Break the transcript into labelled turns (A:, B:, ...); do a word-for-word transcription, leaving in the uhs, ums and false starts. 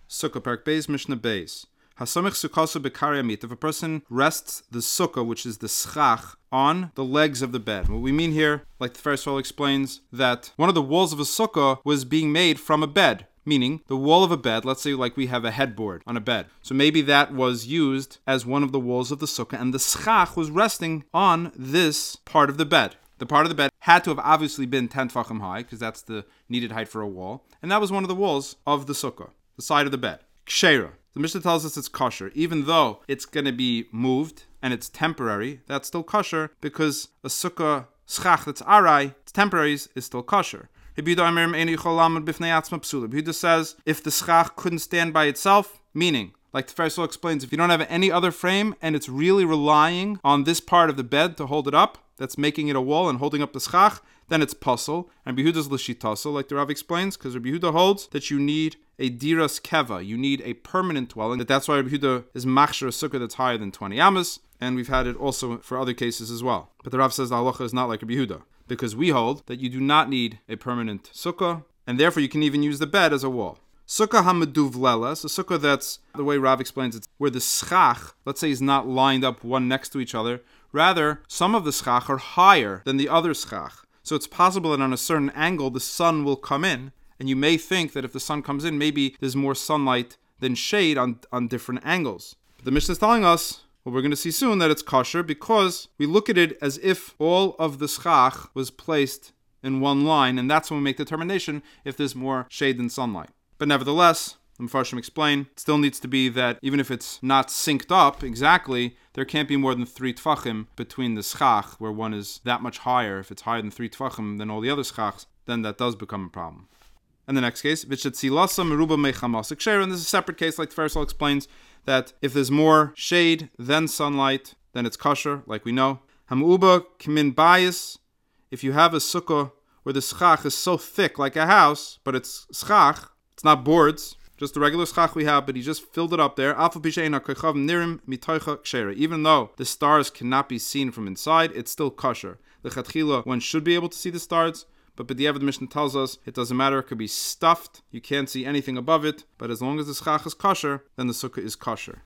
A: Sukkah, Parak Beis, Mishnah Beis. Hasamich sukkaso b'kariyamit. If a person rests the sukkah, which is the schach, on the legs of the bed. What we mean here, like the first Ral explains, that one of the walls of a sukkah was being made from a bed. Meaning, the wall of a bed, let's say like we have a headboard on a bed. So maybe that was used as one of the walls of the sukkah, and the schach was resting on this part of the bed. The part of the bed had to have obviously been ten tefachim high, because that's the needed height for a wall. And that was one of the walls of the sukkah, the side of the bed. Ksheira. The Mishnah tells us it's kosher. Even though it's going to be moved and it's temporary, that's still kosher, because a sukkah schach that's arai, it's temporary, is still kosher. Yehuda says, if the schach couldn't stand by itself, meaning, like the first law explains, if you don't have any other frame and it's really relying on this part of the bed to hold it up, that's making it a wall and holding up the schach, then it's puzzle. And Yehuda's l'shitaso, like the Rav explains, because Rabbi Yehuda holds that you need a diras keva, you need a permanent dwelling. That that's why Rabbi Yehuda is machshir a sukkah that's higher than twenty amas, and we've had it also for other cases as well. But the Rav says the halacha is not like Rabbi Yehuda, because we hold that you do not need a permanent sukkah, and therefore you can even use the bed as a wall. Sukkah hameduvlelas, a sukkah that's, the way Rav explains it, where the schach, let's say, is not lined up one next to each other. Rather, some of the schach are higher than the other schach. So it's possible that on a certain angle the sun will come in, and you may think that if the sun comes in, maybe there's more sunlight than shade on, on different angles. But the Mishnah is telling us, well, we're going to see soon, that it's kosher because we look at it as if all of the schach was placed in one line, and that's when we make the determination if there's more shade than sunlight. But nevertheless, the Mefarshim explain, it still needs to be that even if it's not synced up exactly, there can't be more than three tfachim between the schach, where one is that much higher. If it's higher than three tfachim than all the other schachs, then that does become a problem. And the next case, V'shetzilasa meruba mechamas ksheira, and this is a separate case, like the Pharisee explains, that if there's more shade than sunlight, then it's kosher, like we know. Hamuba kmin bayis, if you have a sukkah where the schach is so thick like a house, but it's schach, it's not boards, just the regular schach we have, but he just filled it up there. Even though the stars cannot be seen from inside, it's still kosher. The chatchila, one should be able to see the stars, but B'diavad Mishnah tells us it doesn't matter. It could be stuffed. You can't see anything above it, but as long as the schach is kosher, then the sukkah is kosher.